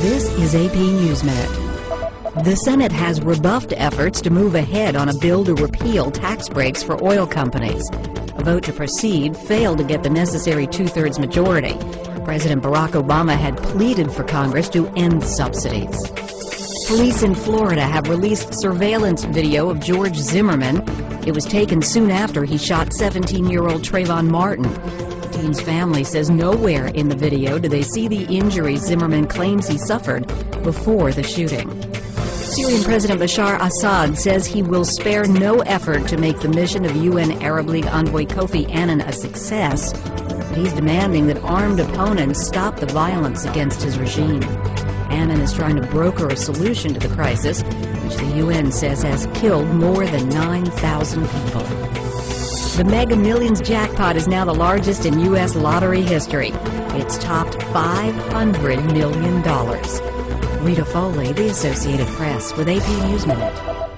This is AP News Minute. The Senate has rebuffed efforts to move ahead on a bill to repeal tax breaks for oil companies. A vote to proceed failed to get the necessary two-thirds majority. President Barack Obama had pleaded for Congress to end subsidies. Police in Florida have released surveillance video of George Zimmerman. It was taken soon after he shot 17-year-old Trayvon Martin. The teen's family says nowhere in the video do they see the injuries Zimmerman claims he suffered before the shooting. Syrian President Bashar Assad says he will spare no effort to make the mission of UN Arab League envoy Kofi Annan a success, but he's demanding that armed opponents stop the violence against his regime. Annan is trying to broker a solution to the crisis, which the UN says has killed more than 9,000 people. The Mega Millions jackpot is now the largest in U.S. lottery history. It's topped $500 million. Rita Foley, The Associated Press, with AP News Minute.